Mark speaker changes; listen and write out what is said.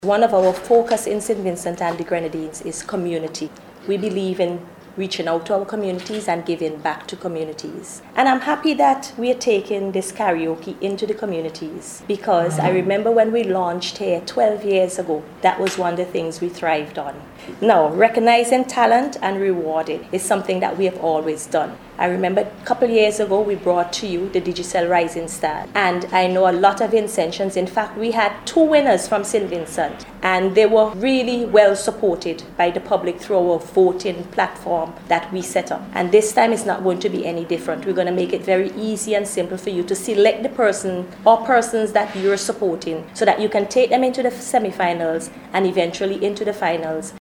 Speaker 1: One of our focus in St. Vincent and the Grenadines is community. We believe in reaching out to our communities and giving back to communities. And I'm happy that we are taking this karaoke into the communities, because I remember when we launched here 12 years ago, that was one of the things we thrived on. Now, recognizing talent and rewarding is something that we have always done. I remember a couple of years ago, we brought to you the Digicel Rising Star. And I know a lot of intentions. In fact, we had 2 winners from St. Vincent, and they were really well supported by the public through our voting platform that we set up. And this time it's not going to be any different. We're going to make it very easy and simple for you to select the person or persons that you're supporting so that you can take them into the semifinals and eventually into the finals.